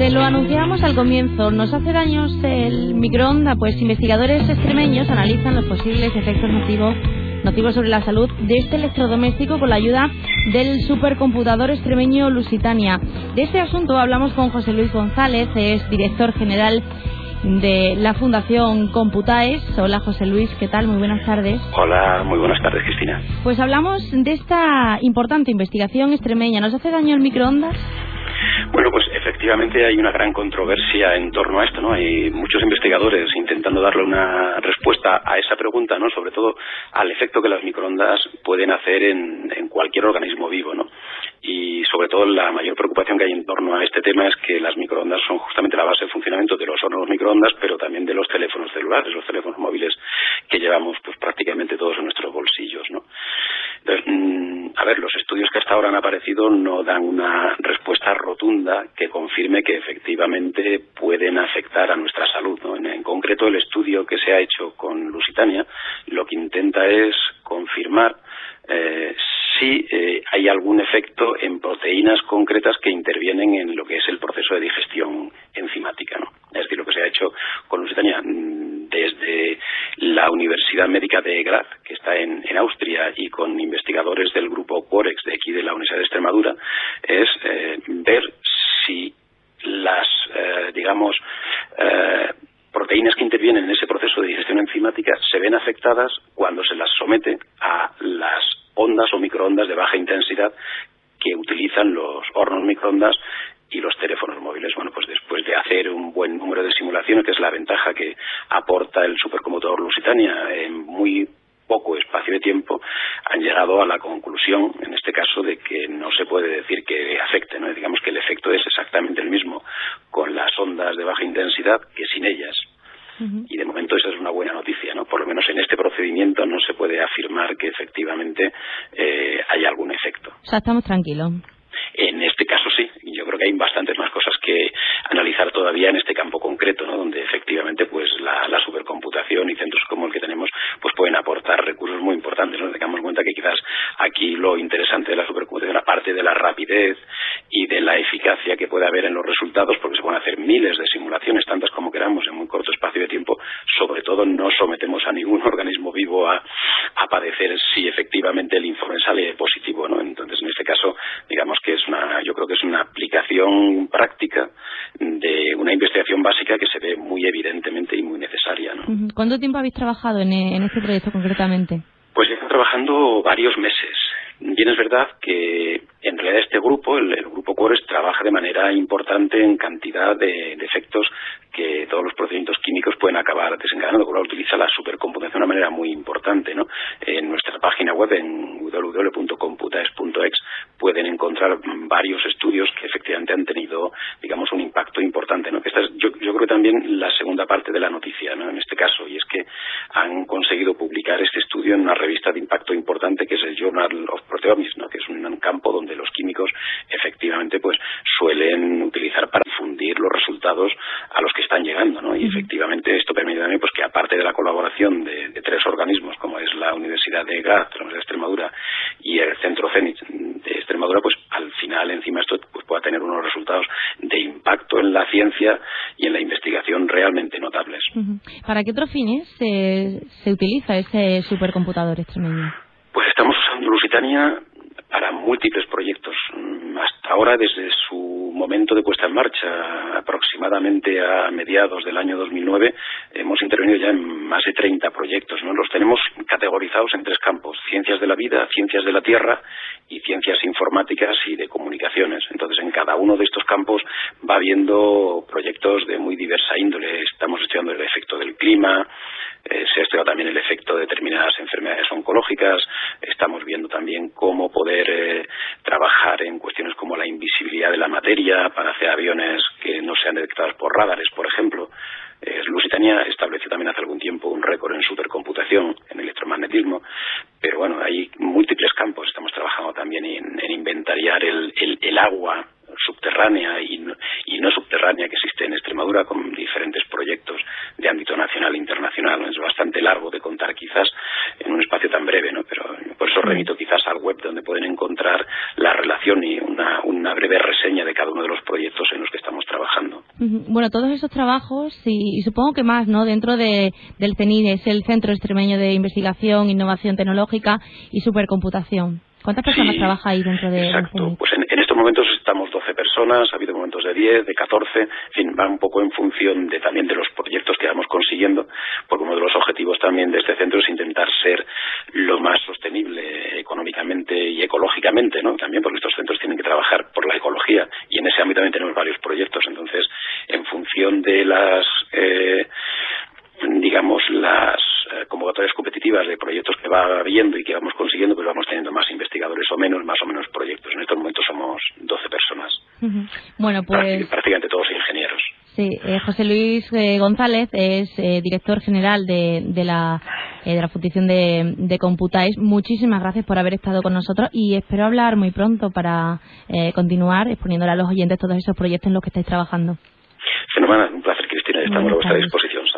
Te lo anunciábamos al comienzo. ¿Nos hace daños el microondas? Pues investigadores extremeños analizan los posibles efectos nocivos sobre la salud de este electrodoméstico con la ayuda del supercomputador extremeño Lusitania. De este asunto hablamos con José Luis González, es director general de la Fundación Computaes. Hola José Luis, ¿qué tal? Muy buenas tardes. Hola, muy buenas tardes, Cristina. Pues hablamos de esta importante investigación extremeña. ¿Nos hace daño el microondas? Bueno, pues efectivamente hay una gran controversia en torno a esto, ¿no? Hay muchos investigadores intentando darle una respuesta a esa pregunta, ¿no? Sobre todo al efecto que las microondas pueden hacer en cualquier organismo vivo, ¿no? Y sobre todo la mayor preocupación que hay en torno a este tema es que las microondas son justamente la base de funcionamiento de los hornos microondas, pero también de los teléfonos celulares, los teléfonos móviles que llevamos pues prácticamente todos en nuestros bolsillos, ¿no? Entonces, a ver, los estudios que hasta ahora han aparecido no dan una respuesta rotunda que confirme que efectivamente pueden afectar a nuestra salud, ¿no? En concreto, el estudio que se ha hecho con Lusitania lo que intenta es confirmar si hay algún efecto en proteínas concretas que intervienen en lo que es el proceso de digestión enzimática, ¿no? Es decir, lo que se ha hecho con Lusitania desde la Universidad Médica de Graz, que está en Austria, y con investigadores del grupo Quorex de aquí de la Universidad de Extremadura, es ver si las, proteínas que intervienen en ese proceso de digestión enzimática se ven afectadas cuando se las somete a las ondas o microondas de baja intensidad que utilizan los hornos microondas y los teléfonos móviles. Bueno, pues después de hacer un buen número de simulaciones, que es la ventaja que aporta el supercomputador Lusitania en muy poco espacio de tiempo, han llegado a la conclusión, en este caso, de que no se puede decir que afecte, ¿no? Digamos que el efecto es exactamente el mismo con las ondas de baja intensidad que sin ellas. Y de momento esa es una buena noticia, ¿no? Por lo menos en este procedimiento no se puede afirmar que efectivamente haya algún efecto. O sea, estamos tranquilos. En este caso sí, yo creo que hay bastantes más cosas que analizar todavía en este campo concreto, ¿no? Donde efectivamente pues la supercomputación y centros como el que tenemos pues pueden aportar recursos muy importantes, ¿no? Tengamos en cuenta que quizás aquí lo interesante de la supercomputación, aparte de la rapidez y de la eficacia que puede haber en los resultados, porque se pueden hacer miles de simulaciones, tantas como queramos, en muy corto espacio de tiempo, sobre todo no sometemos a ningún organismo vivo a padecer si efectivamente el informe sale positivo, ¿no? Entonces, en este caso, digamos que yo creo que es una aplicación práctica de una investigación básica que se ve muy evidentemente y muy necesaria, ¿no? ¿Cuánto tiempo habéis trabajado en este proyecto concretamente? Pues he estado trabajando varios meses. Bien, es verdad que en realidad este grupo, el grupo Quorex, trabaja de manera importante en cantidad de efectos que todos los procedimientos químicos pueden acabar desencadenando, con lo cual utiliza la supercomputación de una manera muy importante, ¿no? En nuestra página web, en www.computaes.ex, pueden encontrar varios estudios que efectivamente han tenido, digamos, un impacto importante, ¿no? Que esta es, yo creo que también la segunda parte de la noticia, ¿no? En este caso, y es que han conseguido publicar este estudio en una revista de impacto importante que es el Journal of Proteomics, ¿no? Que es un campo donde los químicos efectivamente pues suelen utilizar para difundir los resultados a los que están llegando, ¿no? Y efectivamente esto permite también pues que, aparte de la colaboración de tres organismos, como es la Universidad de Graz, la Universidad de Extremadura y el Centro CENIC de Extremadura, pues al final encima esto pues pueda tener unos resultados de impacto en la ciencia y en la investigación realmente notables. ¿Para qué otros fines se utiliza ese supercomputador extremeño? Pues estamos usando Lusitania para múltiples proyectos. Hasta ahora, desde su momento de puesta en marcha, aproximadamente a mediados del año 2009, hemos intervenido ya en más de 30 proyectos, ¿no? Los tenemos categorizados en tres campos: ciencias de la vida, ciencias de la tierra y ciencias informáticas y de comunicaciones. Entonces, en cada uno de estos campos va habiendo proyectos de muy diversa índole. Estamos estudiando el efecto del clima, se ha estudiado también el efecto de determinadas enfermedades oncológicas, estamos viendo también cómo poder trabajar en cuestiones como la invisibilidad de la materia para hacer aviones que no sean detectados por radares, por ejemplo. Lusitania estableció también hace algún tiempo un récord en supercomputación, en electromagnetismo, pero bueno, hay múltiples campos. Estamos trabajando también en inventariar el agua subterránea y no subterránea que existe en Extremadura, con diferentes proyectos de ámbito nacional e internacional, ¿no? Es bastante largo de contar quizás en un espacio tan breve, ¿no? Pero por eso remito quizás al web, donde pueden encontrar la relación y una breve reseña de cada uno de los proyectos en los que estamos trabajando. bueno, todos esos trabajos y supongo que más, ¿no? Dentro del CENID, es el Centro Extremeño de Investigación, Innovación Tecnológica y Supercomputación. ¿Cuántas personas trabajan ahí dentro de Exacto. Pues en estos momentos estamos 12 personas, ha habido momentos de 10, de 14, en fin, va un poco en función también de los proyectos que vamos consiguiendo, porque uno de los objetivos también de este centro es intentar ser lo más sostenible económicamente y ecológicamente, ¿no? También porque estos centros tienen que trabajar por la ecología y en ese ámbito también tenemos varios proyectos, entonces en función de las convocatorias competitivas de proyectos que va habiendo y que vamos consiguiendo, pues vamos teniendo más investigadores o menos, más o menos proyectos. En estos momentos somos 12 personas. Bueno, pues prácticamente todos ingenieros. Sí, José Luis González es director general de la Fundación de Computais. Muchísimas gracias por haber estado con nosotros y espero hablar muy pronto para continuar exponiéndole a los oyentes todos esos proyectos en los que estáis trabajando. Fenomenal, un placer, Cristina, estamos a vuestra disposición.